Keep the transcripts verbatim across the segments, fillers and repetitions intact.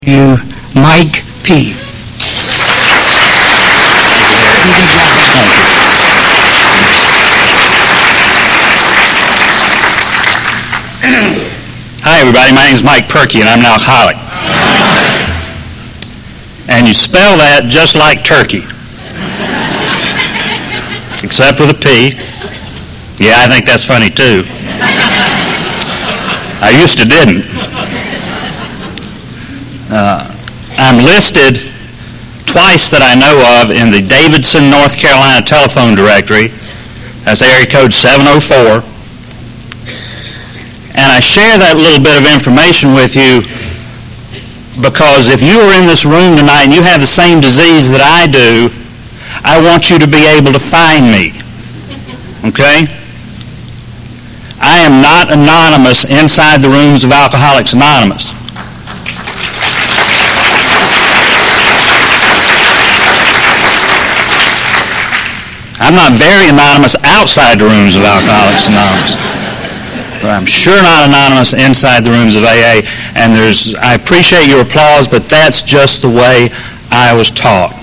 You, Mike P. Hi everybody, my name is Mike Perky and I'm an alcoholic. And you spell that just like turkey. Except with a P. Yeah, I think that's funny too. I used to didn't. Uh, I'm listed twice that I know of in the Davidson, North Carolina telephone directory as area code seven oh four. And I share that little bit of information with you because if you are in this room tonight and you have the same disease that I do, I want you to be able to find me. Okay? I am not anonymous inside the rooms of Alcoholics Anonymous. I'm not very anonymous outside the rooms of Alcoholics Anonymous, but I'm sure not anonymous inside the rooms of A A. And there's, I appreciate your applause, but that's just the way I was taught.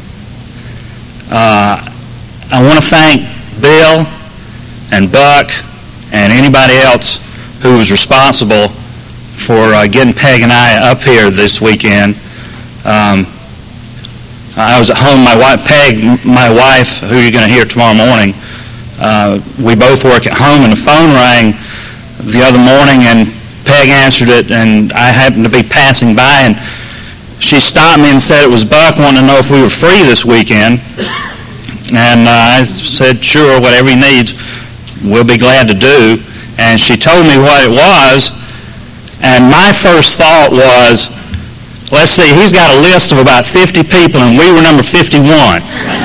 Uh, I want to thank Bill and Buck and anybody else who was responsible for uh, getting Peg and I up here this weekend. Um, I was at home, my wife, Peg, my wife, who you're going to hear tomorrow morning, uh, we both work at home, and the phone rang the other morning, and Peg answered it, and I happened to be passing by, and she stopped me and said it was Buck, wanting to know if we were free this weekend, and uh, I said, sure, whatever he needs, we'll be glad to do, and she told me what it was, and my first thought was, let's see, he's got a list of about fifty people, and we were number fifty-one.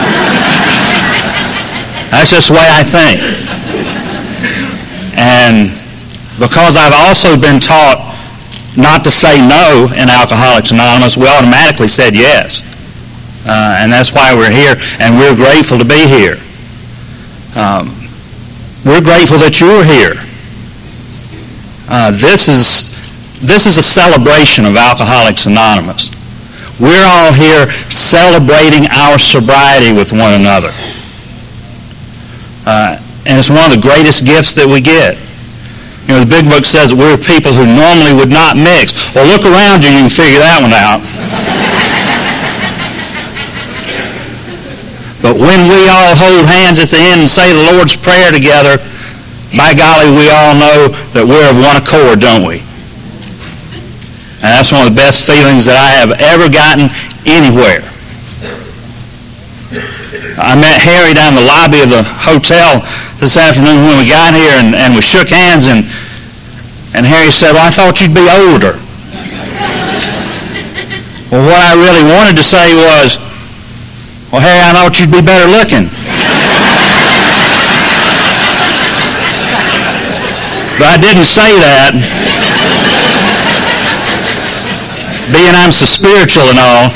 That's just the way I think. And because I've also been taught not to say no in Alcoholics Anonymous, we automatically said yes. Uh, and that's why we're here, and we're grateful to be here. Um, we're grateful that you're here. Uh, this is... This is a celebration of Alcoholics Anonymous. We're all here celebrating our sobriety with one another. Uh, and it's one of the greatest gifts that we get. You know, the Big Book says that we're people who normally would not mix. Well, look around you, you can figure that one out. But when we all hold hands at the end and say the Lord's Prayer together, by golly, we all know that we're of one accord, don't we? And that's one of the best feelings that I have ever gotten anywhere. I met Harry down the lobby of the hotel this afternoon when we got here, and, and we shook hands, and, and Harry said, well, I thought you'd be older. Well, what I really wanted to say was, well, Harry, I thought you'd be better looking. But I didn't say that. Being I'm so spiritual and all.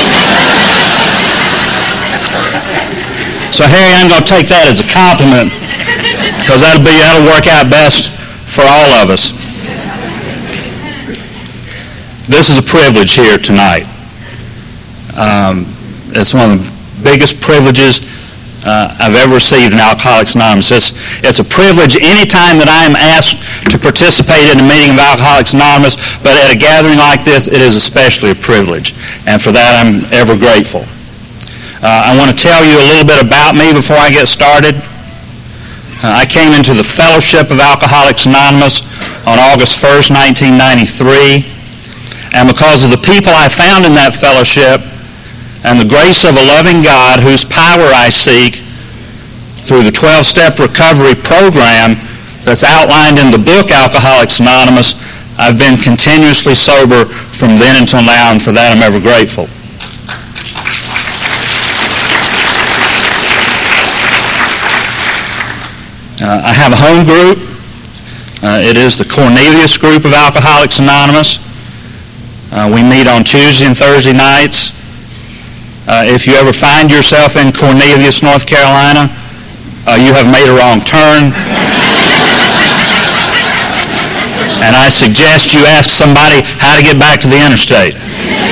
So Harry, I'm going to take that as a compliment because that'll be that'll work out best for all of us. This is a privilege here tonight. Um, it's one of the biggest privileges uh, I've ever received in Alcoholics Anonymous. It's, it's a privilege anytime that I am asked to participate in a meeting of Alcoholics Anonymous, but at a gathering like this, it is especially a privilege, and for that I'm ever grateful. Uh, I want to tell you a little bit about me before I get started. Uh, I came into the Fellowship of Alcoholics Anonymous on August first, nineteen ninety-three, and because of the people I found in that fellowship and the grace of a loving God whose power I seek through the twelve-step recovery program that's outlined in the book Alcoholics Anonymous, I've been continuously sober from then until now, and for that I'm ever grateful. Uh, I have a home group. Uh, it is the Cornelius group of Alcoholics Anonymous. Uh, we meet on Tuesday and Thursday nights. Uh, if you ever find yourself in Cornelius, North Carolina, uh, you have made a wrong turn. And I suggest you ask somebody how to get back to the interstate.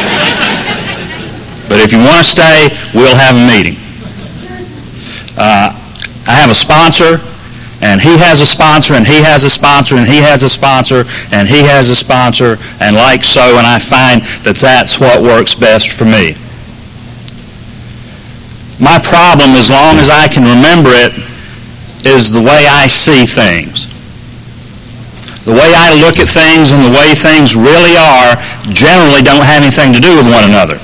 But if you want to stay, we'll have a meeting. Uh, I have a sponsor, and he has a sponsor, and he has a sponsor, and he has a sponsor, and he has a sponsor, and like so, and I find that that's what works best for me. My problem, as long as I can remember it, is the way I see things. The way I look at things and the way things really are generally don't have anything to do with one another.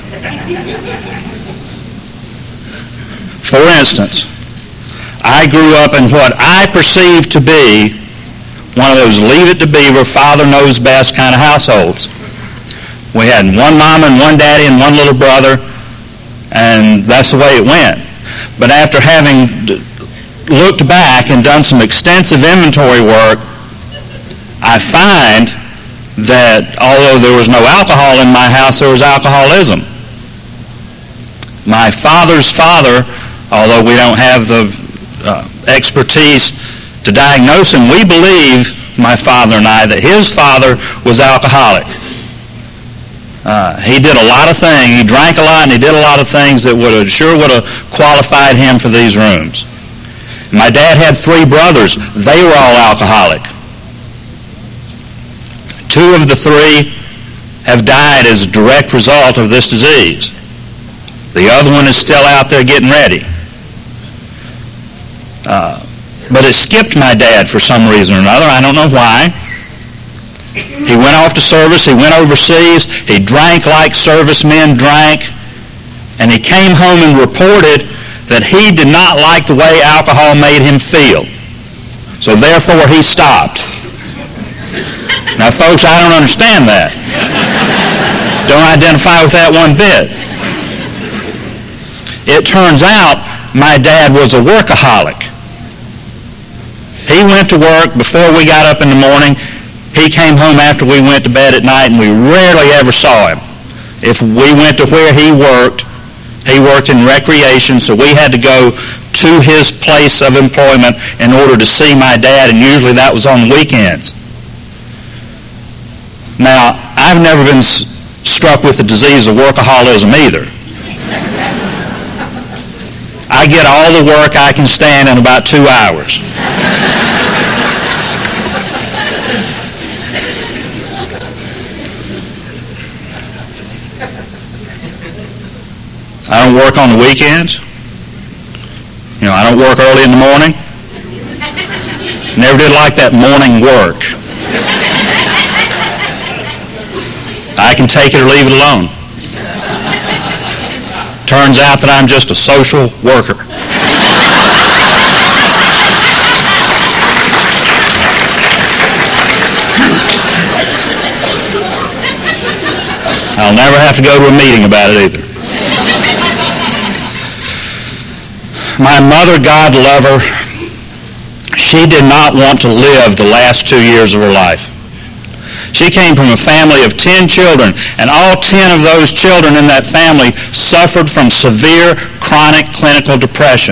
For instance, I grew up in what I perceive to be one of those leave it to Beaver, father knows best kind of households. We had one mama and one daddy and one little brother, and that's the way it went. But after having looked back and done some extensive inventory work, I find that although there was no alcohol in my house, there was alcoholism. My father's father, although we don't have the uh, expertise to diagnose him, we believe, my father and I, that his father was alcoholic. Uh, he did a lot of things. He drank a lot, and he did a lot of things that would have, sure would have qualified him for these rooms. My dad had three brothers. They were all alcoholic. Two of the three have died as a direct result of this disease. The other one is still out there getting ready. Uh, but it skipped my dad for some reason or another. I don't know why. He went off to service. He went overseas. He drank like servicemen drank. And he came home and reported that he did not like the way alcohol made him feel. So therefore he stopped. Now, folks, I don't understand that. Don't identify with that one bit. It turns out my dad was a workaholic. He went to work before we got up in the morning. He came home after we went to bed at night, and we rarely ever saw him. If we went to where he worked, he worked in recreation, so we had to go to his place of employment in order to see my dad, and usually that was on weekends. Now, I've never been s- struck with the disease of workaholism either. I get all the work I can stand in about two hours. I don't work on the weekends. You know, I don't work early in the morning. Never did like that morning work. I can take it or leave it alone. Turns out that I'm just a social worker. I'll never have to go to a meeting about it either. My mother, God love her, she did not want to live the last two years of her life. She came from a family of ten children, and all ten of those children in that family suffered from severe chronic clinical depression.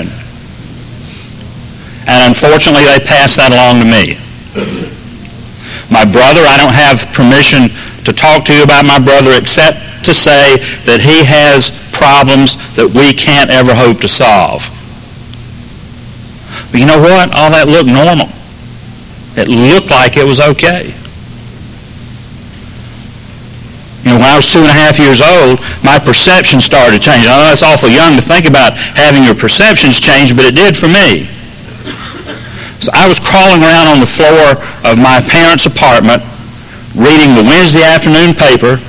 And unfortunately, they passed that along to me. My brother, I don't have permission to talk to you about my brother except to say that he has problems that we can't ever hope to solve. But you know what? All that looked normal. It looked like it was okay. You know, when I was two and a half years old, my perception started changing. I know that's awful young to think about having your perceptions change, but it did for me. So I was crawling around on the floor of my parents' apartment, reading the Wednesday afternoon paper.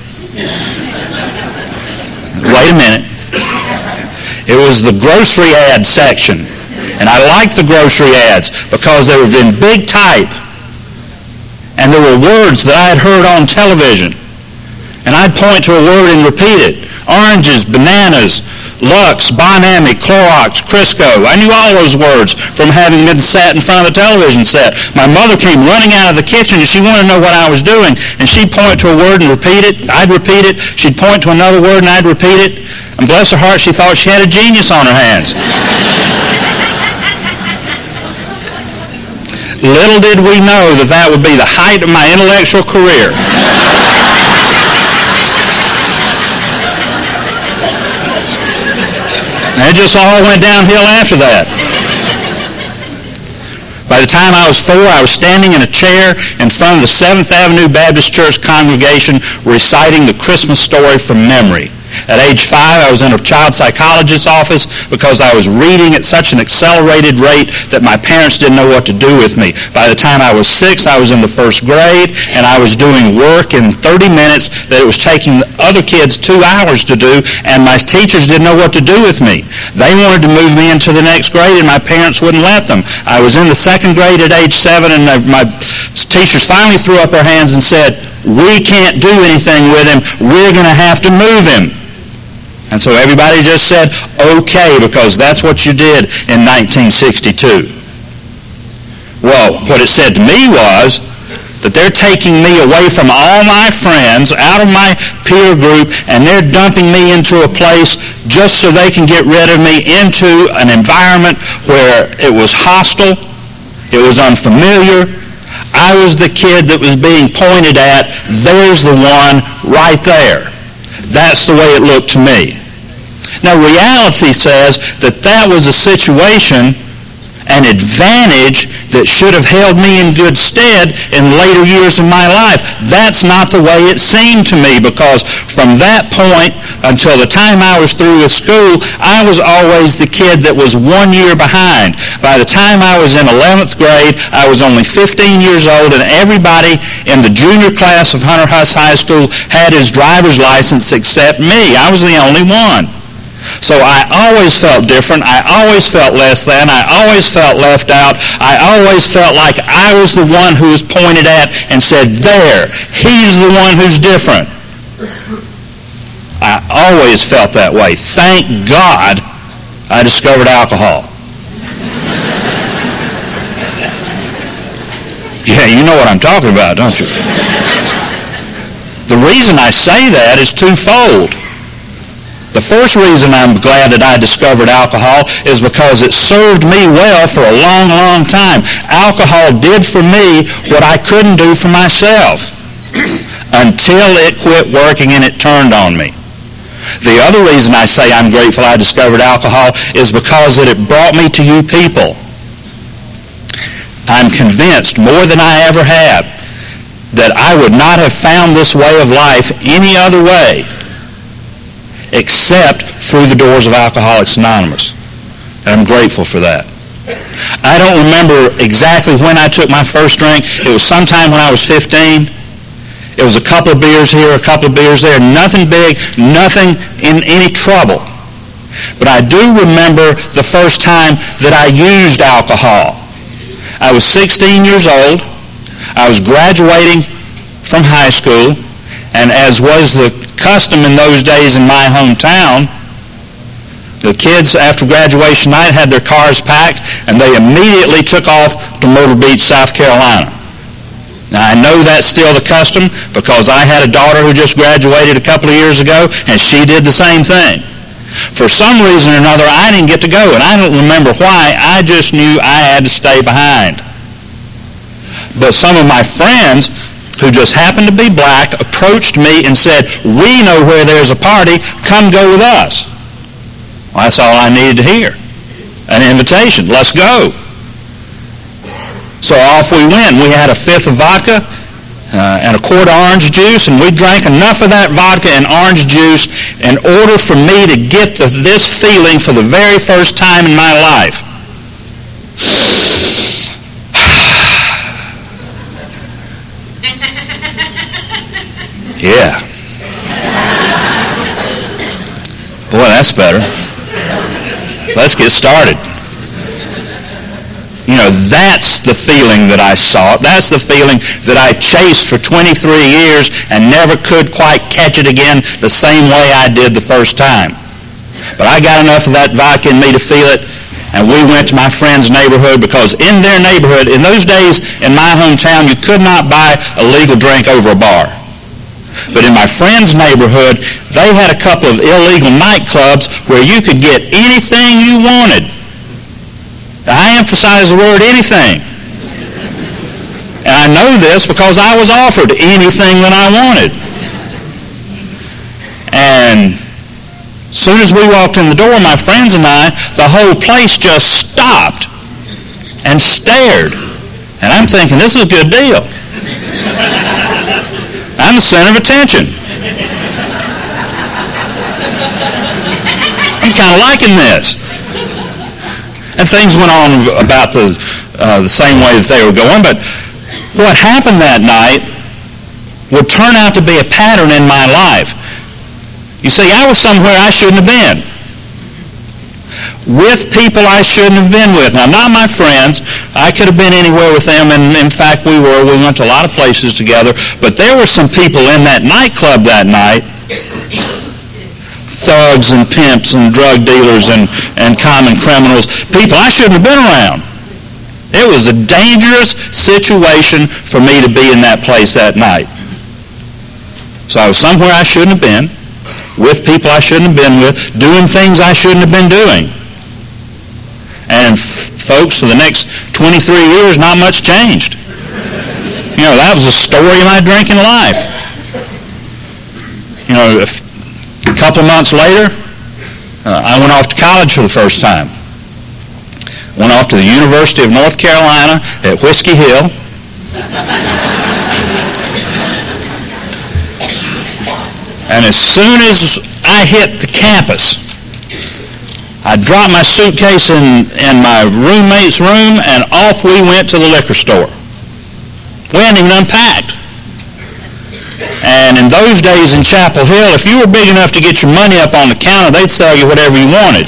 Wait a minute. It was the grocery ad section. And I liked the grocery ads because they were in big type. And there were words that I had heard on television. And I'd point to a word and repeat it. Oranges, bananas, Lux, Bonami, Clorox, Crisco. I knew all those words from having been sat in front of the television set. My mother came running out of the kitchen and she wanted to know what I was doing. And she'd point to a word and repeat it. I'd repeat it. She'd point to another word and I'd repeat it. And bless her heart, she thought she had a genius on her hands. Little did we know that that would be the height of my intellectual career. And it just all went downhill after that. By the time I was four, I was standing in a chair in front of the Seventh Avenue Baptist Church congregation reciting the Christmas story from memory. At age five, I was in a child psychologist's office because I was reading at such an accelerated rate that my parents didn't know what to do with me. By the time I was six, I was in the first grade, and I was doing work in thirty minutes that it was taking other kids two hours to do, and my teachers didn't know what to do with me. They wanted to move me into the next grade, and my parents wouldn't let them. I was in the second grade at age seven, and my teachers finally threw up their hands and said, "We can't do anything with him. We're going to have to move him." And so everybody just said, okay, because that's what you did in nineteen sixty-two. Well, what it said to me was that they're taking me away from all my friends, out of my peer group, and they're dumping me into a place just so they can get rid of me into an environment where it was hostile, it was unfamiliar. I was the kid that was being pointed at. There's the one right there. That's the way it looked to me. Now, reality says that that was a situation, an advantage that should have held me in good stead in later years of my life. That's not the way it seemed to me, because from that point until the time I was through with school, I was always the kid that was one year behind. By the time I was in eleventh grade, I was only fifteen years old, and everybody in the junior class of Hunter Huss High School had his driver's license except me. I was the only one. So I always felt different. I always felt less than. I always felt left out. I always felt like I was the one who was pointed at and said, there, he's the one who's different. I always felt that way. Thank God I discovered alcohol. Yeah, you know what I'm talking about, don't you? The reason I say that is twofold. The first reason I'm glad that I discovered alcohol is because it served me well for a long, long time. Alcohol did for me what I couldn't do for myself until it quit working and it turned on me. The other reason I say I'm grateful I discovered alcohol is because that it brought me to you people. I'm convinced more than I ever have that I would not have found this way of life any other way except through the doors of Alcoholics Anonymous. And I'm grateful for that. I don't remember exactly when I took my first drink. It was sometime when I was fifteen. It was a couple of beers here, a couple of beers there. Nothing big, nothing in any trouble. But I do remember the first time that I used alcohol. I was sixteen years old. I was graduating from high school, and as was the custom in those days in my hometown, the kids after graduation night had their cars packed and they immediately took off to Myrtle Beach, South Carolina. Now I know that's still the custom because I had a daughter who just graduated a couple of years ago and she did the same thing. For some reason or another I didn't get to go, and I don't remember why. I just knew I had to stay behind. But some of my friends who just happened to be black, approached me and said, we know where there's a party, come go with us. Well, that's all I needed to hear. An invitation, let's go. So off we went. We had a fifth of vodka uh, and a quart of orange juice, and we drank enough of that vodka and orange juice in order for me to get to this feeling for the very first time in my life. Yeah. Boy, that's better. Let's get started. You know, that's the feeling that I sought. That's the feeling that I chased for twenty-three years and never could quite catch it again the same way I did the first time. But I got enough of that vodka in me to feel it, and we went to my friend's neighborhood because in their neighborhood, in those days in my hometown, you could not buy a legal drink over a bar. But in my friend's neighborhood, they had a couple of illegal nightclubs where you could get anything you wanted. I emphasize the word anything. And I know this because I was offered anything that I wanted. And soon as we walked in the door, my friends and I, the whole place just stopped and stared. And I'm thinking, this is a good deal. I'm the center of attention. I'm kind of liking this. And things went on about the, uh, the same way that they were going, but what happened that night would turn out to be a pattern in my life. You see, I was somewhere I shouldn't have been, with people I shouldn't have been with. Now, not my friends. I could have been anywhere with them, and in fact, we were. We went to a lot of places together, but there were some people in that nightclub that night, thugs and pimps and drug dealers and, and common criminals, people I shouldn't have been around. It was a dangerous situation for me to be in that place that night. So I was somewhere I shouldn't have been, with people I shouldn't have been with, doing things I shouldn't have been doing. And f- folks, for the next twenty-three years, not much changed. You know, that was the story of my drinking life. You know, if, a couple of months later, uh, I went off to college for the first time. Went off to the University of North Carolina at Whiskey Hill. And as soon as I hit the campus, I dropped my suitcase in, in my roommate's room, and off we went to the liquor store. We hadn't even unpacked. And in those days in Chapel Hill, if you were big enough to get your money up on the counter, they'd sell you whatever you wanted.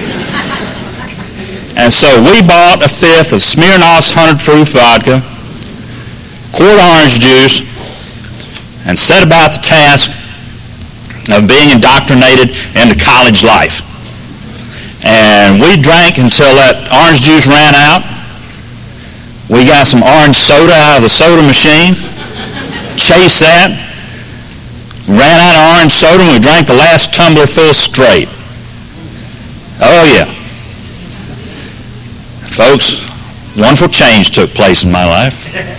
And so we bought a fifth of Smirnoff's one hundred proof vodka, quart orange juice, and set about the task of being indoctrinated into college life. And we drank until that orange juice ran out. We got some orange soda out of the soda machine, chased that, ran out of orange soda, and we drank the last tumbler full straight. Oh, yeah. Folks, wonderful change took place in my life.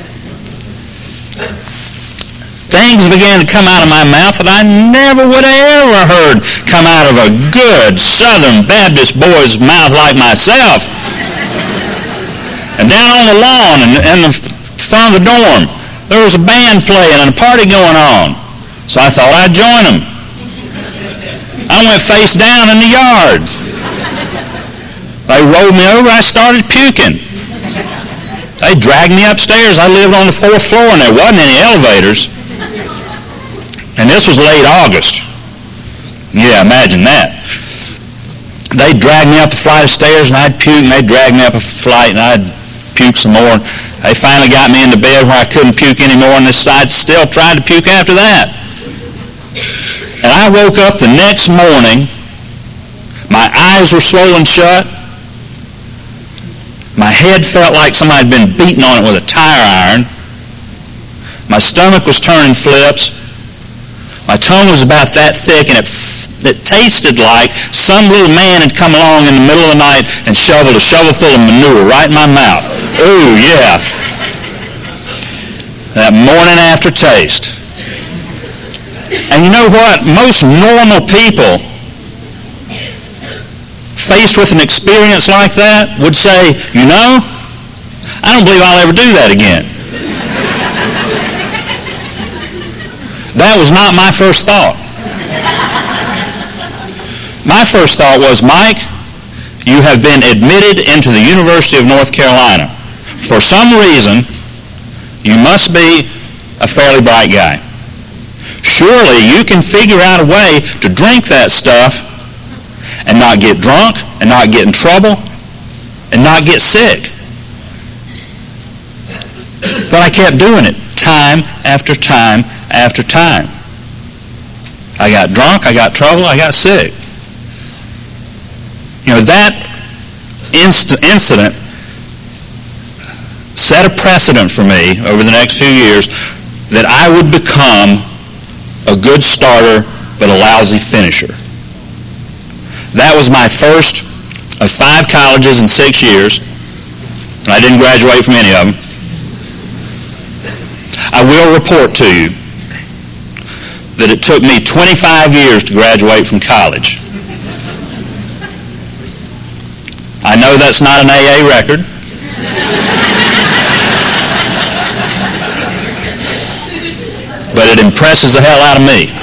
Things began to come out of my mouth that I never would have ever heard come out of a good Southern Baptist boy's mouth like myself. And down on the lawn and in the front of the dorm, there was a band playing and a party going on. So I thought I'd join them. I went face down in the yard. They rolled me over, I started puking. They dragged me upstairs. I lived on the fourth floor and there wasn't any elevators. And this was late August. Yeah, imagine that. They'd drag me up a flight of stairs and I'd puke, and they'd drag me up a flight and I'd puke some more. They finally got me into bed where I couldn't puke anymore, and I still tried to puke after that. And I woke up the next morning, my eyes were swollen shut, my head felt like somebody had been beating on it with a tire iron, my stomach was turning flips, my tongue was about that thick, and it, it tasted like some little man had come along in the middle of the night and shoveled a shovelful of manure right in my mouth. Ooh, yeah. That morning aftertaste. And you know what? Most normal people faced with an experience like that would say, you know, I don't believe I'll ever do that again. That was not my first thought. My first thought was, Mike, you have been admitted into the University of North Carolina. For some reason, you must be a fairly bright guy. Surely you can figure out a way to drink that stuff and not get drunk, and not get in trouble, and not get sick. But I kept doing it time after time after time. I got drunk, I got trouble, I got sick. You know, that inst- incident set a precedent for me over the next few years that I would become a good starter but a lousy finisher. That was my first of five colleges in six years, and I didn't graduate from any of them. I will report to you that it took me twenty-five years to graduate from college. I know that's not an A A record. But it impresses the hell out of me.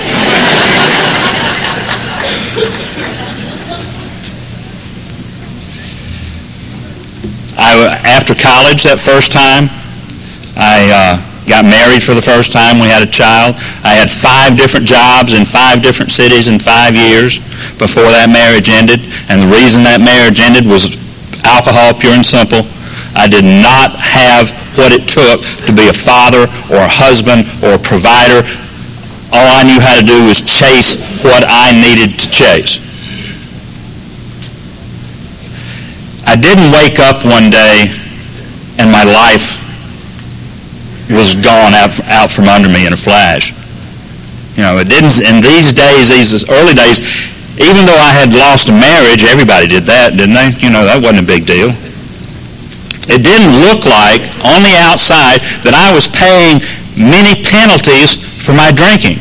I, after college, that first time, I uh, got married for the first time. We had a child. I had five different jobs in five different cities in five years before that marriage ended. And the reason that marriage ended was alcohol, pure and simple. I did not have what it took to be a father or a husband or a provider. All I knew how to do was chase what I needed to chase. I didn't wake up one day and my life was gone out, out from under me in a flash. You know, it didn't, in these days, these early days, even though I had lost a marriage, everybody did that, didn't they? You know, that wasn't a big deal. It didn't look like, on the outside, that I was paying many penalties for my drinking.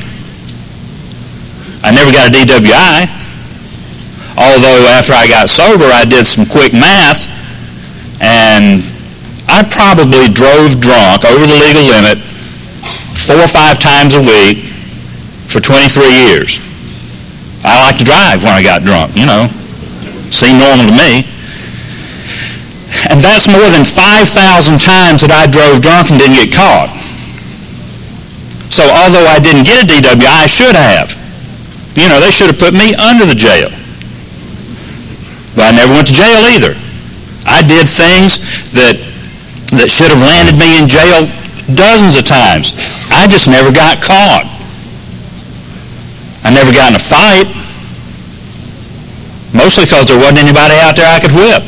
I never got a D W I, although after I got sober, I did some quick math, and I probably drove drunk over the legal limit four or five times a week for twenty-three years. I like to drive when I got drunk, you know. Seemed normal to me. And that's more than five thousand times that I drove drunk and didn't get caught. So although I didn't get a D W I, I should have. You know, they should have put me under the jail. But I never went to jail either. I did things that, that should have landed me in jail dozens of times. I just never got caught. I never got in a fight. Mostly because there wasn't anybody out there I could whip.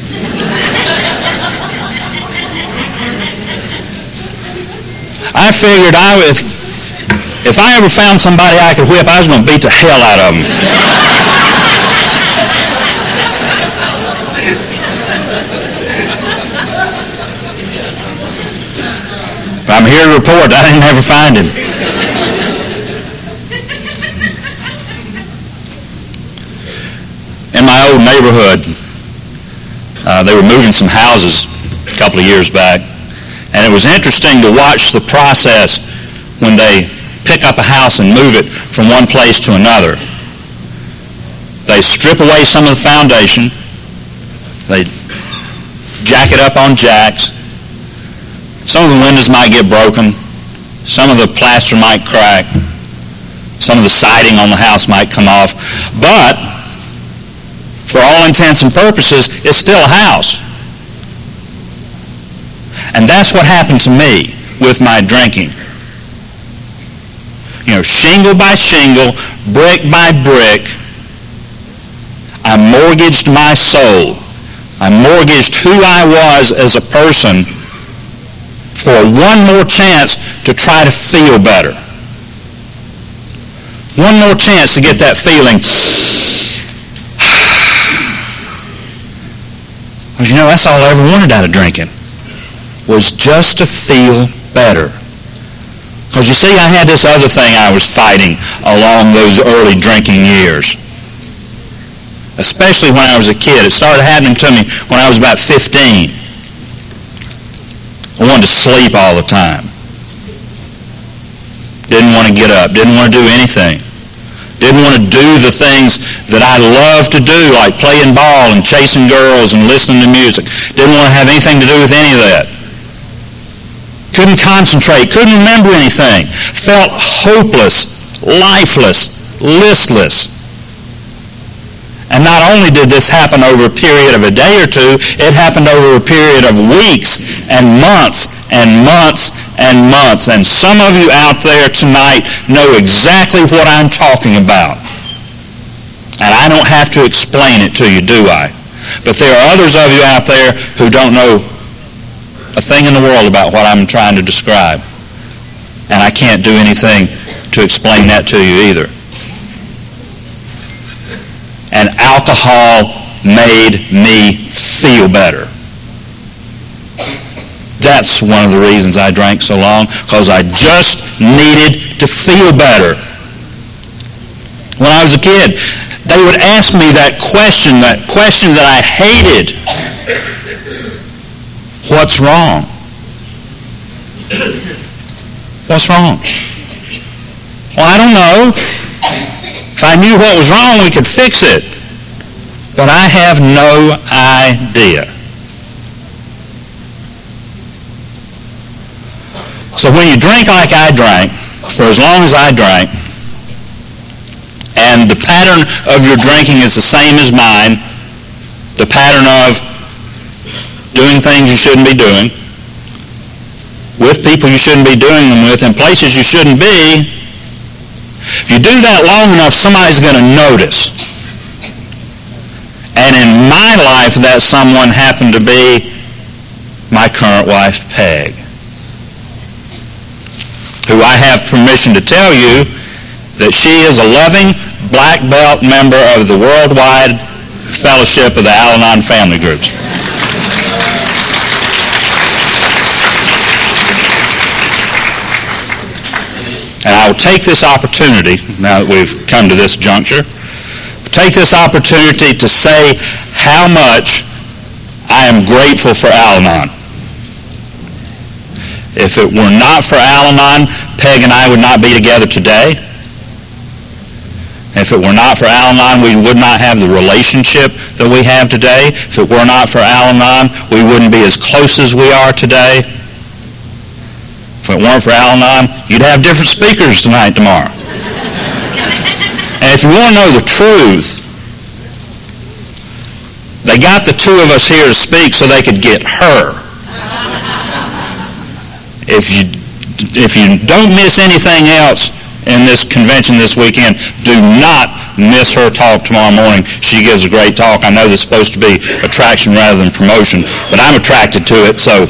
I figured I would, if, if I ever found somebody I could whip, I was going to beat the hell out of them. But I'm here to report I didn't ever find him. In my old neighborhood, uh, they were moving some houses a couple of years back. And it was interesting to watch the process when they pick up a house and move it from one place to another. They strip away some of the foundation. They jack it up on jacks. Some of the windows might get broken. Some of the plaster might crack. Some of the siding on the house might come off. But for all intents and purposes, it's still a house. And that's what happened to me with my drinking. You know, shingle by shingle, brick by brick, I mortgaged my soul. I mortgaged who I was as a person for one more chance to try to feel better. One more chance to get that feeling. Because, you know, that's all I ever wanted out of drinking, was just to feel better. Because you see, I had this other thing I was fighting along those early drinking years. Especially when I was a kid. It started happening to me when I was about fifteen. I wanted to sleep all the time. Didn't want to get up. Didn't want to do anything. Didn't want to do the things that I love to do, like playing ball and chasing girls and listening to music. Didn't want to have anything to do with any of that. Couldn't concentrate, couldn't remember anything. Felt hopeless, lifeless, listless. And not only did this happen over a period of a day or two, it happened over a period of weeks and months and months and months. And some of you out there tonight know exactly what I'm talking about. And I don't have to explain it to you, do I? But there are others of you out there who don't know a thing in the world about what I'm trying to describe. And I can't do anything to explain that to you either. And alcohol made me feel better. That's one of the reasons I drank so long, because I just needed to feel better. When I was a kid, they they would ask me that question, that question that I hated. What's wrong? What's wrong? Well, I don't know. If I knew what was wrong, we could fix it. But I have no idea. So when you drink like I drank, for as long as I drank, and the pattern of your drinking is the same as mine, the pattern of doing things you shouldn't be doing, with people you shouldn't be doing them with, in places you shouldn't be, if you do that long enough, somebody's going to notice. And in my life, that someone happened to be my current wife, Peg, who I have permission to tell you that she is a loving black belt member of the Worldwide Fellowship of the Al-Anon Family Groups. And I will take this opportunity, now that we've come to this juncture, take this opportunity to say how much I am grateful for Al-Anon. If it were not for Al-Anon, Peg and I would not be together today. If it were not for Al-Anon, we would not have the relationship that we have today. If it were not for Al-Anon, we wouldn't be as close as we are today. If it weren't for Al-Anon, you'd have different speakers tonight, tomorrow. And if you want to know the truth, they got the two of us here to speak so they could get her. If you, if you don't miss anything else in this convention this weekend, do not miss her talk tomorrow morning. She gives a great talk. I know this is supposed to be attraction rather than promotion, but I'm attracted to it, so...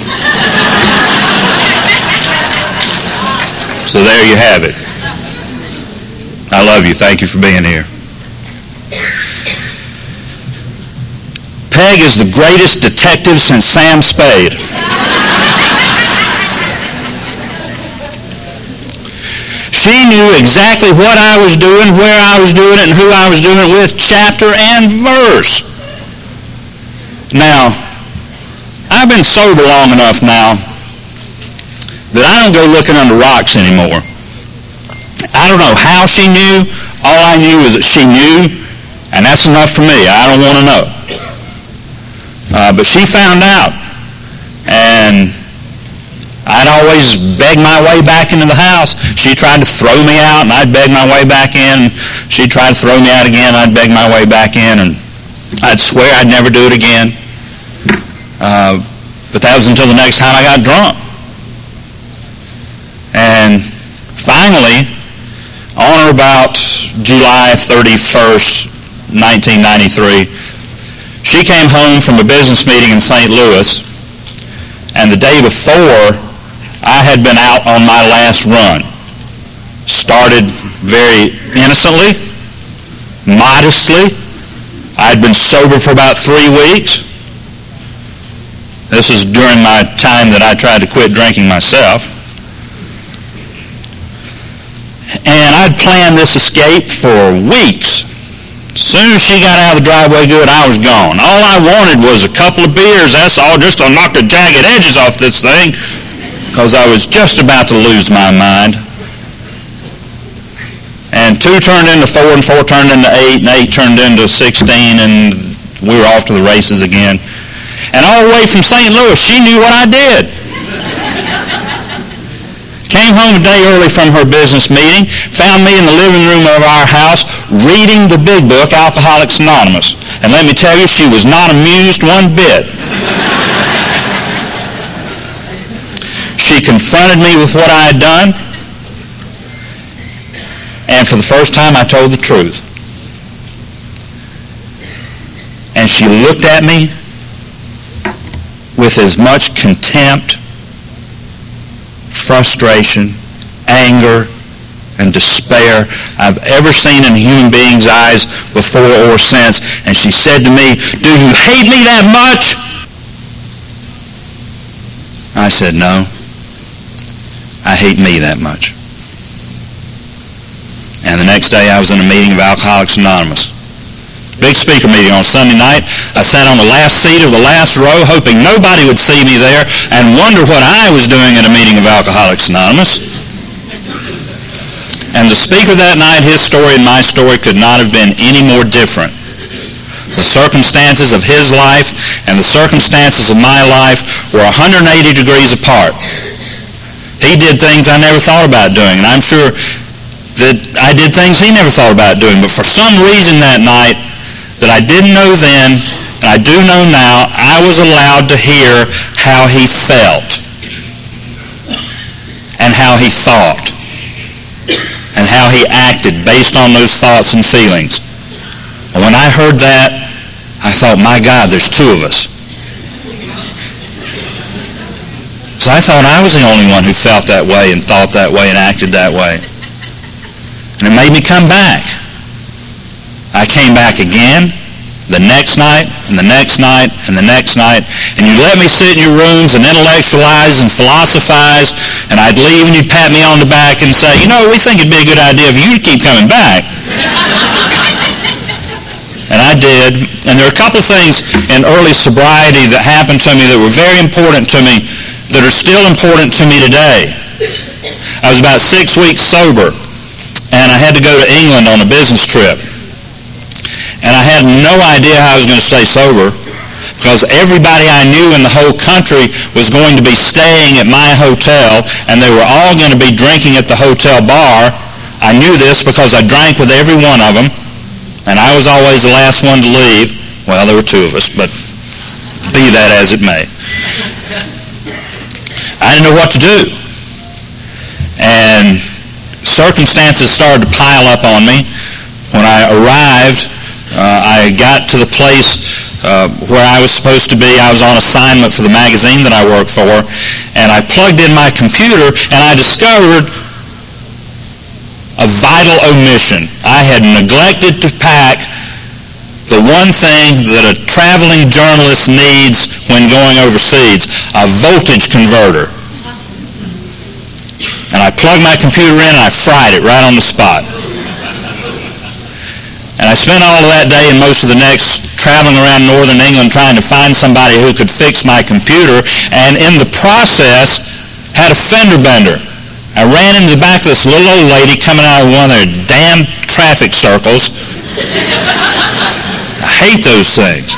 So there you have it. I love you. Thank you for being here. Peg is the greatest detective since Sam Spade. She knew exactly what I was doing, where I was doing it, and who I was doing it with, chapter and verse. Now, I've been sober long enough now that I don't go looking under rocks anymore. I don't know how she knew. All I knew is that she knew, and that's enough for me. I don't want to know. Uh, but she found out, and I'd always beg my way back into the house. She tried to throw me out, and I'd beg my way back in. She'd try to throw me out again. I'd beg my way back in, and I'd swear I'd never do it again. Uh, but that was until the next time I got drunk. And finally, on or about July thirty-first, nineteen ninety-three, she came home from a business meeting in Saint Louis, and the day before, I had been out on my last run. Started very innocently, modestly. I'd been sober for about three weeks. This is during my time that I tried to quit drinking myself. And I'd planned this escape for weeks. As soon as she got out of the driveway good, I was gone. All I wanted was a couple of beers, that's all, just to knock the jagged edges off this thing, because I was just about to lose my mind. And two turned into four, and four turned into eight, and eight turned into sixteen, and we were off to the races again. And all the way from Saint Louis, she knew what I did. Came home a day early from her business meeting, found me in the living room of our house reading the big book, Alcoholics Anonymous. And let me tell you, she was not amused one bit. She confronted me with what I had done, and for the first time I told the truth. And she looked at me with as much contempt, frustration, anger, and despair I've ever seen in a human being's eyes before or since. And she said to me, "Do you hate me that much?" I said, "No, I hate me that much." And the next day I was in a meeting of Alcoholics Anonymous. Big speaker meeting on Sunday night. I sat on the last seat of the last row, hoping nobody would see me there and wonder what I was doing at a meeting of Alcoholics Anonymous. And the speaker that night, his story and my story could not have been any more different. The circumstances of his life and the circumstances of my life were one hundred eighty degrees apart. He did things I never thought about doing, and I'm sure that I did things he never thought about doing. But for some reason that night that I didn't know then, and I do know now, I was allowed to hear how he felt and how he thought and how he acted based on those thoughts and feelings. And when I heard that, I thought, my God, there's two of us. So I thought I was the only one who felt that way and thought that way and acted that way. And it made me come back. I came back again, the next night, and the next night, and the next night, and you let me sit in your rooms and intellectualize and philosophize, and I'd leave and you'd pat me on the back and say, you know, we think it'd be a good idea for you to keep coming back. And I did, and there are a couple things in early sobriety that happened to me that were very important to me, that are still important to me today. I was about six weeks sober, and I had to go to England on a business trip. And I had no idea how I was going to stay sober, because everybody I knew in the whole country was going to be staying at my hotel, and they were all going to be drinking at the hotel bar. I knew this because I drank with every one of them, and I was always the last one to leave. Well, there were two of us, but be that as it may. I didn't know what to do. And circumstances started to pile up on me. When I arrived, uh, I got to the place uh, where I was supposed to be. I was on assignment for the magazine that I worked for, and I plugged in my computer, and I discovered a vital omission. I had neglected to pack the one thing that a traveling journalist needs when going overseas, a voltage converter. And I plugged my computer in and I fried it right on the spot. And I spent all of that day and most of the next traveling around northern England trying to find somebody who could fix my computer, and in the process had a fender bender. I ran into the back of this little old lady coming out of one of their damn traffic circles. I hate those things.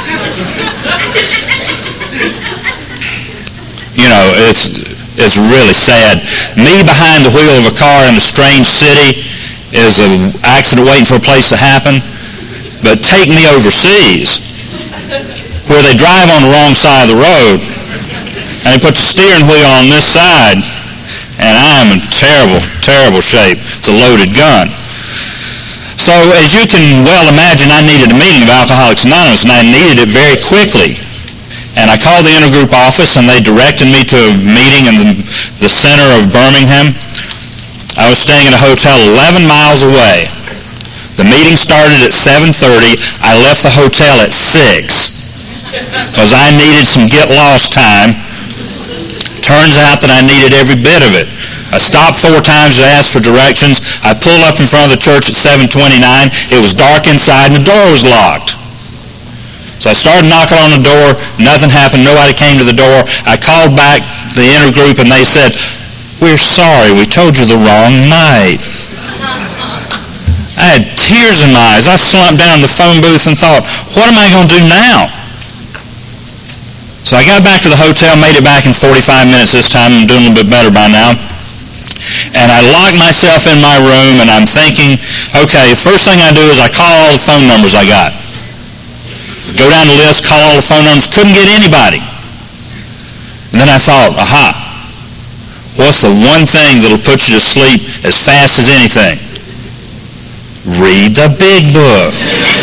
You know, it's it's really sad. Me behind the wheel of a car in a strange city is an accident waiting for a place to happen. But take me overseas, where they drive on the wrong side of the road, and they put the steering wheel on this side, and I'm in terrible, terrible shape. It's a loaded gun. So as you can well imagine, I needed a meeting of Alcoholics Anonymous, and I needed it very quickly. And I called the intergroup office, and they directed me to a meeting in the, the center of Birmingham. I was staying at a hotel eleven miles away. The meeting started at seven thirty. I left the hotel at six because I needed some get-lost time. Turns out that I needed every bit of it. I stopped four times to ask for directions. I pulled up in front of the church at seven twenty-nine. It was dark inside, and the door was locked. So I started knocking on the door. Nothing happened. Nobody came to the door. I called back the intergroup, and they said, "We're sorry. We told you the wrong night." I had tears in my eyes. I slumped down in the phone booth and thought, what am I going to do now? So I got back to the hotel, made it back in forty-five minutes this time. I'm doing a little bit better by now. And I locked myself in my room, and I'm thinking, okay, first thing I do is I call all the phone numbers I got. Go down the list, call all the phone numbers, couldn't get anybody. And then I thought, aha, what's the one thing that'll put you to sleep as fast as anything? Read the big book.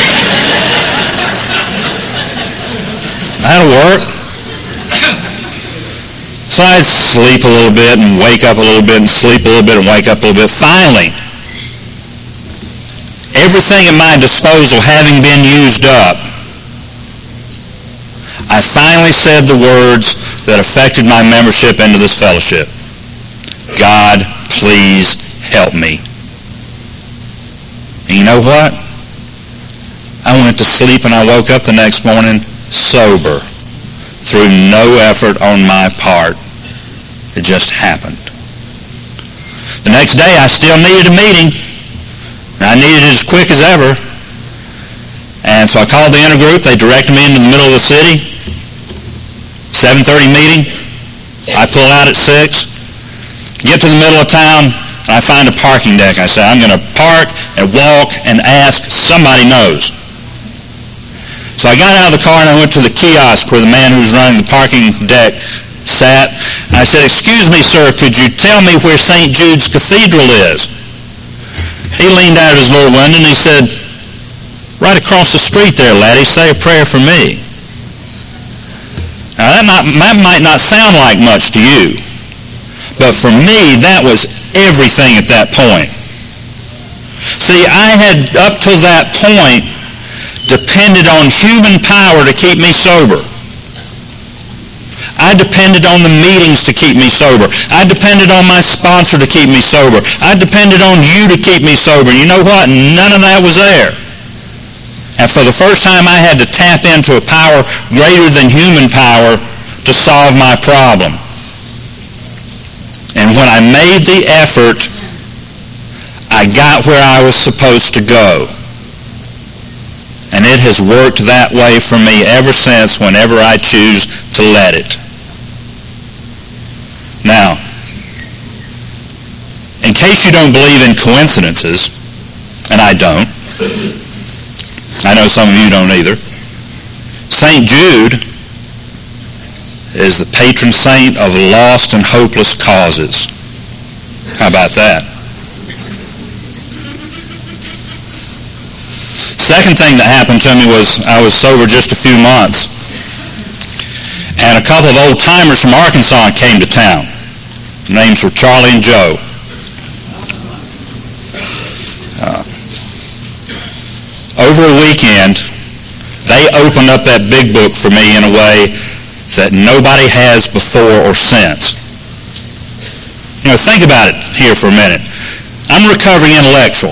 That'll work. So I'd sleep a little bit and wake up a little bit and sleep a little bit and wake up a little bit. Finally, everything at my disposal having been used up, I finally said the words that affected my membership into this fellowship. God, please help me. And you know what? I went to sleep and I woke up the next morning sober through no effort on my part. It just happened. The next day I still needed a meeting. I needed it as quick as ever. And so I called the intergroup. They directed me into the middle of the city. seven thirty meeting. I pull out at six. Get to the middle of town, and I find a parking deck. I say, I'm going to park and walk and ask somebody knows. So I got out of the car and I went to the kiosk where the man who was running the parking deck sat. I said, excuse me, sir, could you tell me where Saint Jude's Cathedral is? He leaned out of his little window and he said, right across the street there, laddie, say a prayer for me. Now, that, not, that might not sound like much to you, but for me, that was everything at that point. See, I had, up to that point, depended on human power to keep me sober. I depended on the meetings to keep me sober. I depended on my sponsor to keep me sober. I depended on you to keep me sober. You know what? None of that was there. And for the first time, I had to tap into a power greater than human power to solve my problem. And when I made the effort, I got where I was supposed to go. And it has worked that way for me ever since, whenever I choose to let it. Now, in case you don't believe in coincidences, and I don't, I know some of you don't either, Saint Jude is the patron saint of lost and hopeless causes. How about that? Second thing that happened to me was I was sober just a few months, and a couple of old timers from Arkansas came to town. Their names were Charlie and Joe. Uh, over the weekend, they opened up that big book for me in a way that nobody has before or since. You know, think about it here for a minute. I'm a recovering intellectual.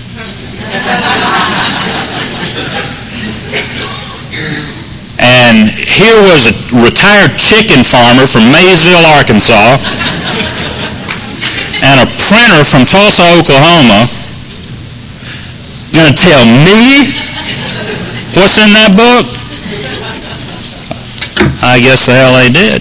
And here was a retired chicken farmer from Maysville, Arkansas, and a printer from Tulsa, Oklahoma, going to tell me what's in that book? I guess the hell they did.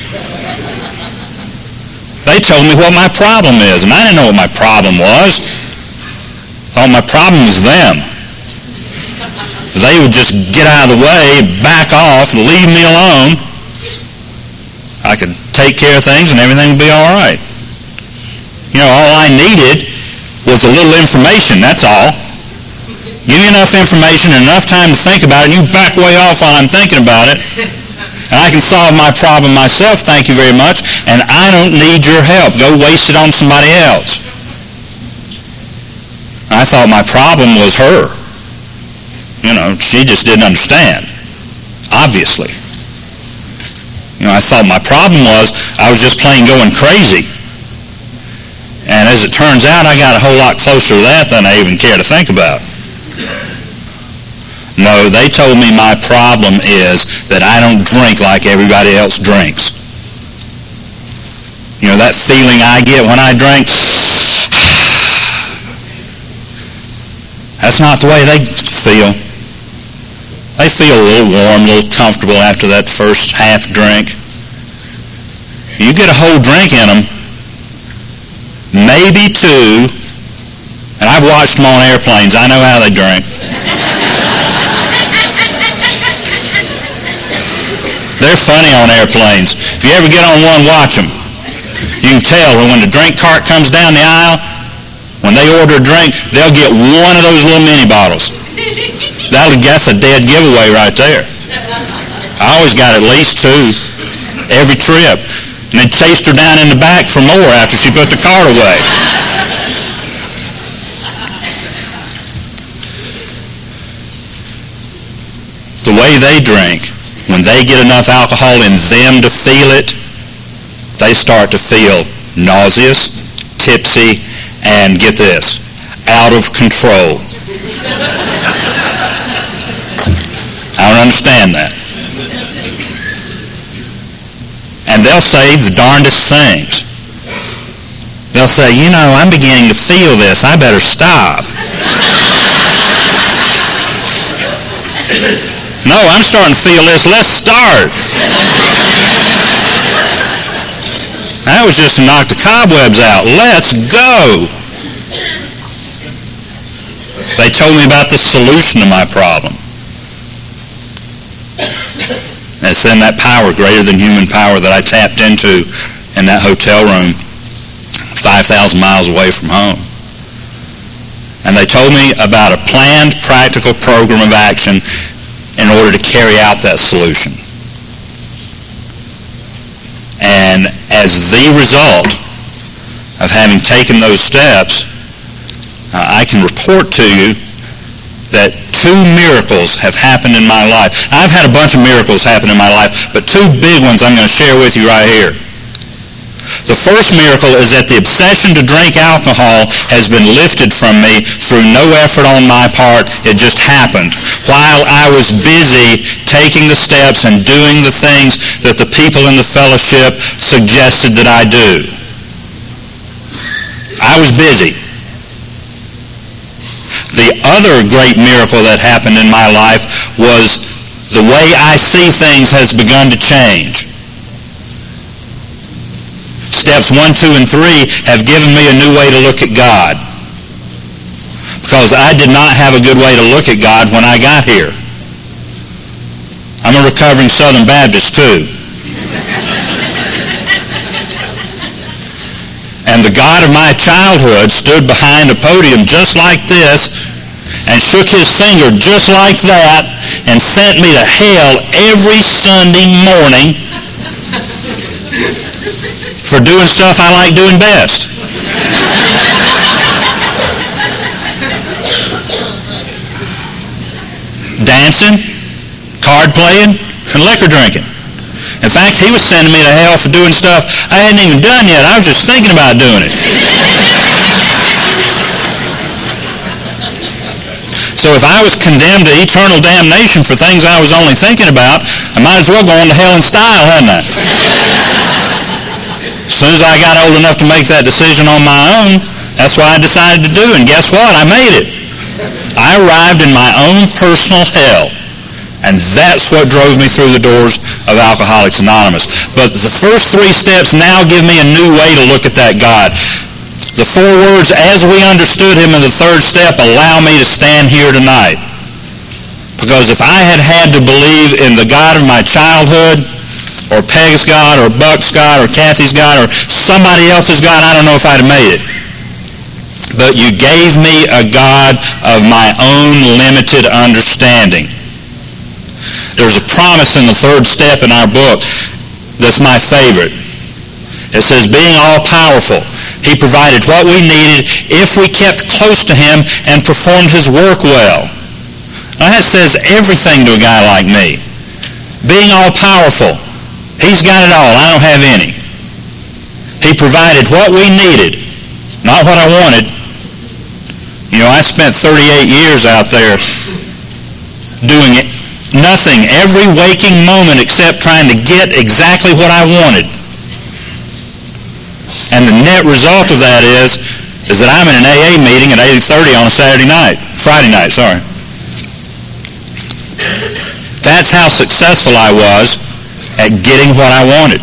They told me what my problem is, and I didn't know what my problem was. I thought my problem was them. They would just get out of the way, back off, leave me alone. I could take care of things and everything would be all right. You know, all I needed was a little information, that's all. Give me enough information and enough time to think about it, and you back way off while I'm thinking about it. And I can solve my problem myself, thank you very much, and I don't need your help. Go waste it on somebody else. I thought my problem was her. You know, she just didn't understand, obviously. You know, I thought my problem was I was just plain going crazy. And as it turns out, I got a whole lot closer to that than I even care to think about. No, they told me my problem is that I don't drink like everybody else drinks. You know, that feeling I get when I drink, that's not the way they feel. They feel a little warm, a little comfortable after that first half drink. You get a whole drink in them, maybe two, and I've watched them on airplanes. I know how they drink. They're funny on airplanes. If you ever get on one, watch them. You can tell when the drink cart comes down the aisle, when they order a drink, they'll get one of those little mini bottles. That'll, that's a dead giveaway right there. I always got at least two every trip. And they chased her down in the back for more after she put the cart away. The way they drink, when they get enough alcohol in them to feel it, they start to feel nauseous, tipsy, and get this, out of control. don't understand that. And they'll say the darndest things. They'll say, you know, I'm beginning to feel this. I better stop. No, I'm starting to feel this. Let's start. That was just to knock the cobwebs out. Let's go. They told me about the solution to my problem. It's in that power, greater than human power, that I tapped into in that hotel room five thousand miles away from home. And they told me about a planned, practical program of action in order to carry out that solution. And as the result of having taken those steps, uh, I can report to you that two miracles have happened in my life. I've had a bunch of miracles happen in my life, but two big ones I'm going to share with you right here. The first miracle is that the obsession to drink alcohol has been lifted from me through no effort on my part. It just happened while I was busy taking the steps and doing the things that the people in the fellowship suggested that I do. I was busy. The other great miracle that happened in my life was the way I see things has begun to change. Steps one, two, and three have given me a new way to look at God, because I did not have a good way to look at God when I got here. I'm a recovering Southern Baptist too. And the God of my childhood stood behind a podium just like this and shook his finger just like that and sent me to hell every Sunday morning for doing stuff I like doing best. Dancing, card playing, and liquor drinking. In fact, he was sending me to hell for doing stuff I hadn't even done yet. I was just thinking about doing it. So if I was condemned to eternal damnation for things I was only thinking about, I might as well go on to hell in style, hadn't I? As soon as I got old enough to make that decision on my own, that's what I decided to do, and guess what? I made it. I arrived in my own personal hell, and that's what drove me through the doors of Alcoholics Anonymous. But the first three steps now give me a new way to look at that God. The four words, as we understood him in the third step, allow me to stand here tonight. Because if I had had to believe in the God of my childhood, or Peg's God, or Buck's God, or Kathy's God, or somebody else's God, I don't know if I'd have made it. But you gave me a God of my own limited understanding. There's a promise in the third step in our book that's my favorite. It says, being all-powerful, he provided what we needed if we kept close to him and performed his work well. Now that says everything to a guy like me. Being all-powerful, he's got it all. I don't have any. He provided what we needed, not what I wanted. You know, I spent thirty-eight years out there doing it, nothing every waking moment except trying to get exactly what I wanted. And the net result of that is, is that I'm in an A A meeting at eight thirty on a Saturday night, Friday night, sorry. That's how successful I was at getting what I wanted.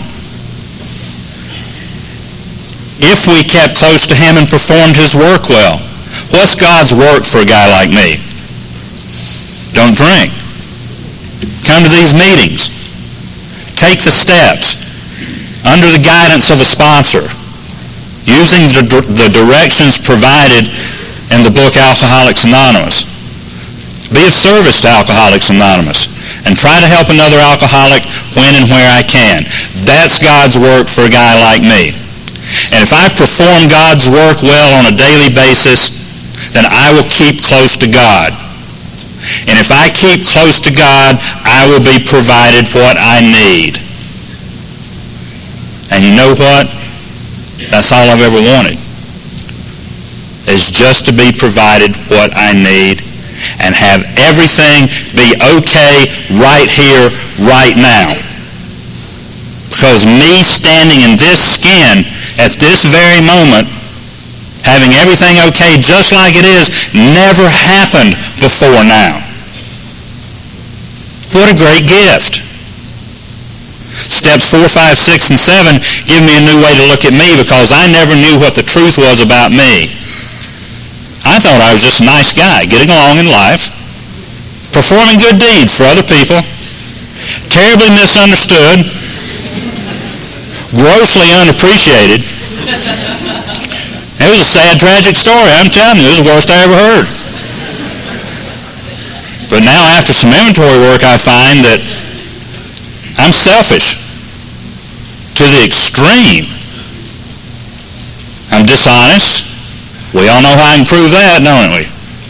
If we kept close to him and performed his work well, what's God's work for a guy like me? Don't drink. Come to these meetings. Take the steps under the guidance of a sponsor, using the, the directions provided in the book Alcoholics Anonymous. Be of service to Alcoholics Anonymous and try to help another alcoholic when and where I can. That's God's work for a guy like me. And if I perform God's work well on a daily basis, then I will keep close to God. And if I keep close to God, I will be provided what I need. And you know what? That's all I've ever wanted, is just to be provided what I need. and have everything be okay right here, right now. Because me standing in this skin at this very moment, having everything okay just like it is, never happened before now. What a great gift. Steps four, five, six, and seven give me a new way to look at me because I never knew what the truth was about me. I thought I was just a nice guy, getting along in life, performing good deeds for other people, terribly misunderstood, grossly unappreciated. It was a sad, tragic story. I'm telling you, it was the worst I ever heard. But now, after some inventory work, I find that I'm selfish to the extreme. I'm dishonest. We all know how I can prove that, don't we?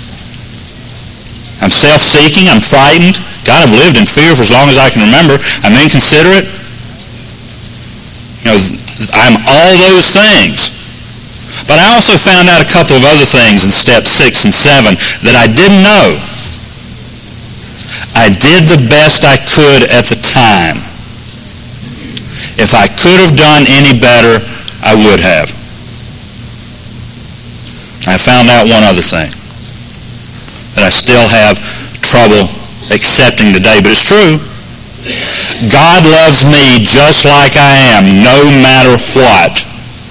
I'm self-seeking. I'm frightened. God, I've lived in fear for as long as I can remember. I'm inconsiderate. You know, I'm all those things. But I also found out a couple of other things in steps six and seven that I didn't know. I did the best I could at the time. If I could have done any better, I would have. I found out one other thing that I still have trouble accepting today, but it's true. God loves me just like I am, no matter what.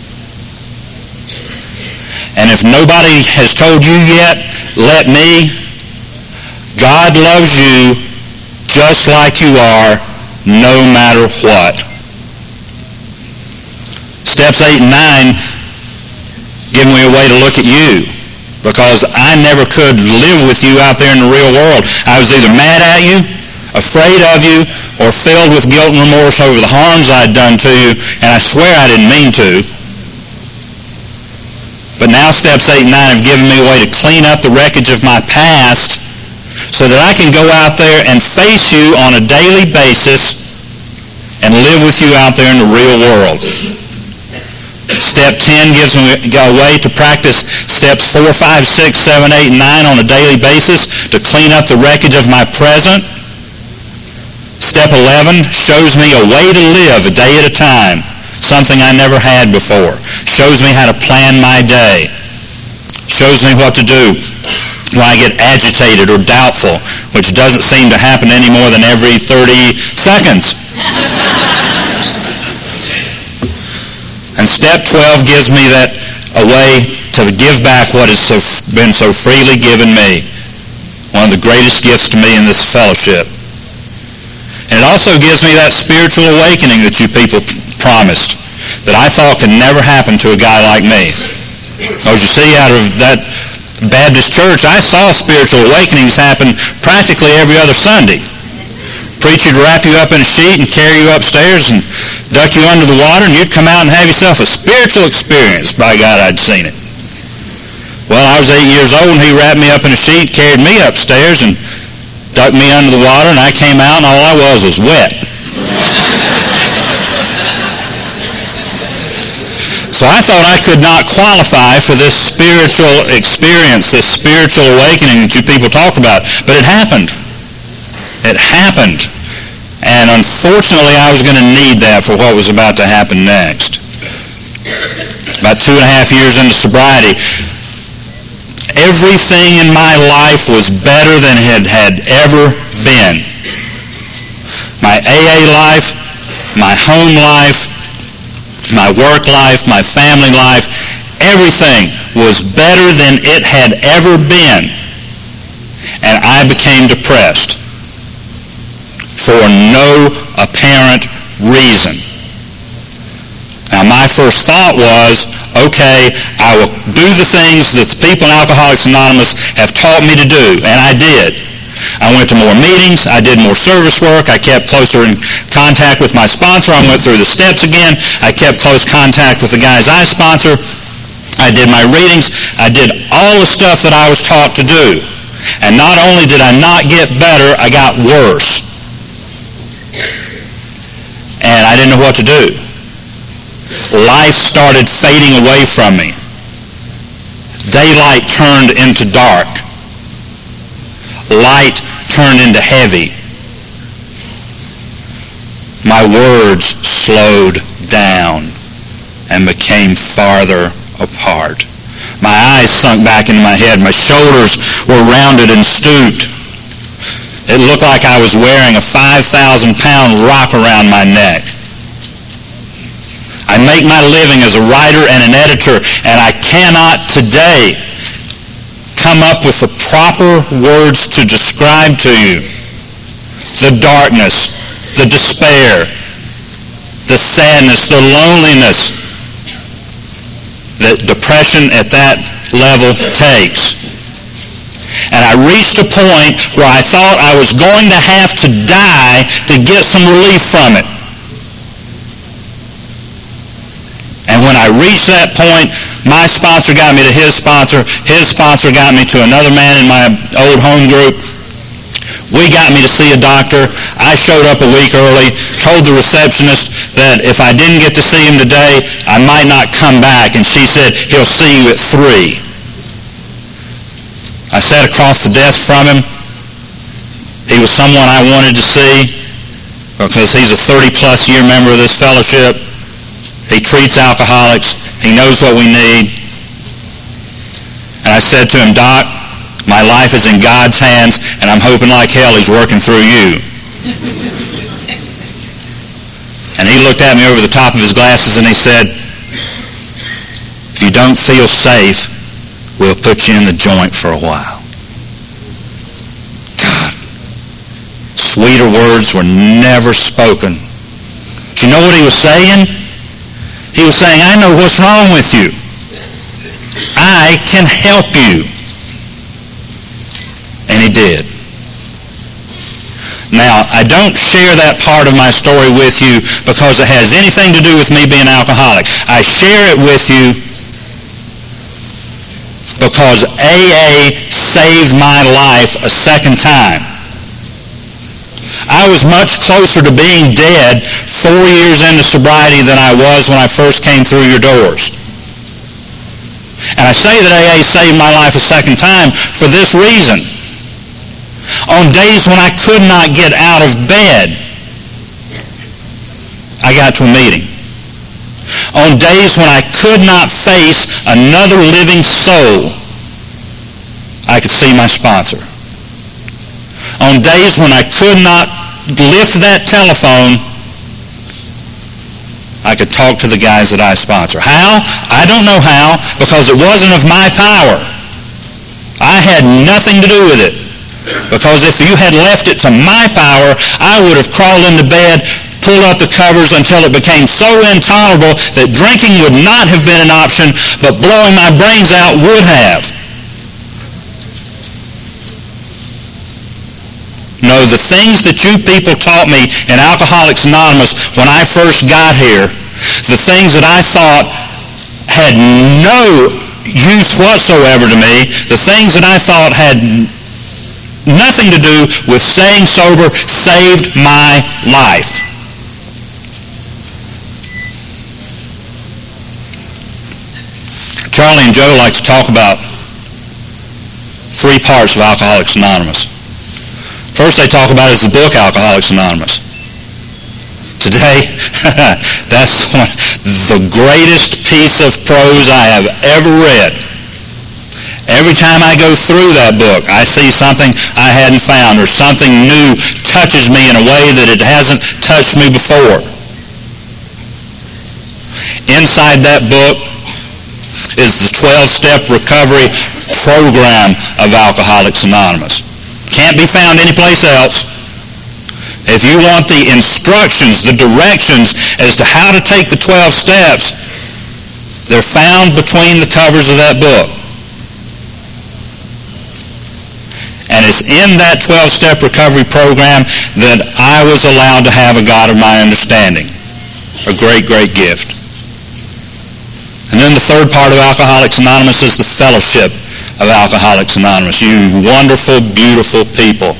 And if nobody has told you yet, let me. God loves you just like you are, no matter what. Steps eight and nine give me a way to look at you, because I never could live with you out there in the real world. I was either mad at you, afraid of you, or filled with guilt and remorse over the harms I'd done to you, and I swear I didn't mean to. But now steps eight and nine have given me a way to clean up the wreckage of my past so that I can go out there and face you on a daily basis and live with you out there in the real world. Step ten gives me a way to practice steps four, five, six, seven, eight, and nine on a daily basis to clean up the wreckage of my present. Step eleven shows me a way to live a day at a time, something I never had before. Shows me how to plan my day. Shows me what to do when I get agitated or doubtful, which doesn't seem to happen any more than every thirty seconds. And step twelve gives me that a way to give back what has so, been so freely given me. One of the greatest gifts to me in this fellowship. And it also gives me that spiritual awakening that you people promised, that I thought could never happen to a guy like me. Because you see, out of that Baptist church, I saw spiritual awakenings happen practically every other Sunday. Preacher would wrap you up in a sheet and carry you upstairs and duck you under the water, and you'd come out and have yourself a spiritual experience. By God, I'd seen it. Well, I was eight years old, and he wrapped me up in a sheet, carried me upstairs, and ducked me under the water, and I came out, and all I was was wet. So I thought I could not qualify for this spiritual experience, this spiritual awakening that you people talk about. But it happened. It happened. And unfortunately, I was going to need that for what was about to happen next. About two and a half years into sobriety, everything in my life was better than it had ever been. My A A life, my home life, my work life, my family life, everything was better than it had ever been. And I became depressed for no apparent reason. Now, my first thought was, okay, I will do the things that the people in Alcoholics Anonymous have taught me to do, and I did. I went to more meetings, I did more service work, I kept closer in contact with my sponsor, I went through the steps again, I kept close contact with the guys I sponsor, I did my readings, I did all the stuff that I was taught to do. And not only did I not get better, I got worse. And I didn't know what to do. Life started fading away from me. Daylight turned into dark. light turned into heavy. My words slowed down and became farther apart. My eyes sunk back into my head. My shoulders were rounded and stooped. It looked like I was wearing a five thousand pound rock around my neck. I make my living as a writer and an editor, and I cannot today come up with the proper words to describe to you the darkness, the despair, the sadness, the loneliness that depression at that level takes. And I reached a point where I thought I was going to have to die to get some relief from it. And when I reached that point, my sponsor got me to his sponsor, his sponsor got me to another man in my old home group. We got me to see a doctor. I showed up a week early, told the receptionist that if I didn't get to see him today, I might not come back. And she said, he'll see you at three. I sat across the desk from him. He was someone I wanted to see because he's a thirty-plus year member of this fellowship. He treats alcoholics. He knows what we need. And I said to him, Doc, my life is in God's hands, and I'm hoping like hell he's working through you. And he looked at me over the top of his glasses and he said, if you don't feel safe, we'll put you in the joint for a while. God, sweeter words were never spoken. Do you know what he was saying? He was saying, I know what's wrong with you. I can help you. And he did. Now, I don't share that part of my story with you because it has anything to do with me being an alcoholic. I share it with you because A A saved my life a second time. I was much closer to being dead four years into sobriety than I was when I first came through your doors. And I say that A A saved my life a second time for this reason. On days when I could not get out of bed, I got to a meeting. On days when I could not face another living soul, I could see my sponsor. On days when I could not lift that telephone, I could talk to the guys that I sponsor. How? I don't know how, because it wasn't of my power. I had nothing to do with it. Because if you had left it to my power, I would have crawled into bed, pulled up the covers until it became so intolerable that drinking would not have been an option, but blowing my brains out would have. No, the things that you people taught me in Alcoholics Anonymous when I first got here, the things that I thought had no use whatsoever to me, the things that I thought had nothing to do with staying sober, saved my life. Charlie and Joe like to talk about three parts of Alcoholics Anonymous. First they talk about is the book Alcoholics Anonymous. Today, that's one, the greatest piece of prose I have ever read. Every time I go through that book, I see something I hadn't found, or something new touches me in a way that it hasn't touched me before. Inside that book is the twelve-step recovery program of Alcoholics Anonymous. Can't be found anyplace else. If you want the instructions, the directions as to how to take the twelve steps, they're found between the covers of that book. And it's in that twelve-step recovery program that I was allowed to have a God of my understanding. A great, great gift. And then the third part of Alcoholics Anonymous is the fellowship of Alcoholics Anonymous. You wonderful, beautiful people.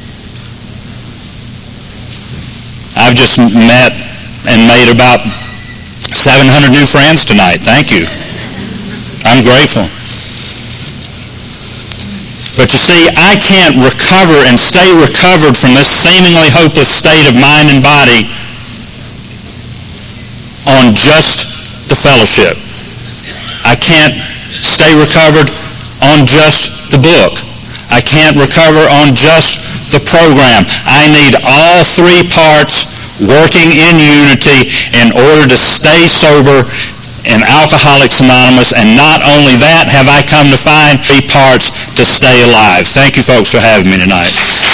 I've just met and made about seven hundred new friends tonight. Thank you. I'm grateful. But you see, I can't recover and stay recovered from this seemingly hopeless state of mind and body on just the fellowship. I can't stay recovered on just the book. I can't recover on just the program. I need all three parts working in unity in order to stay sober in Alcoholics Anonymous, and not only that, have I come to find three parts to stay alive. Thank you folks for having me tonight.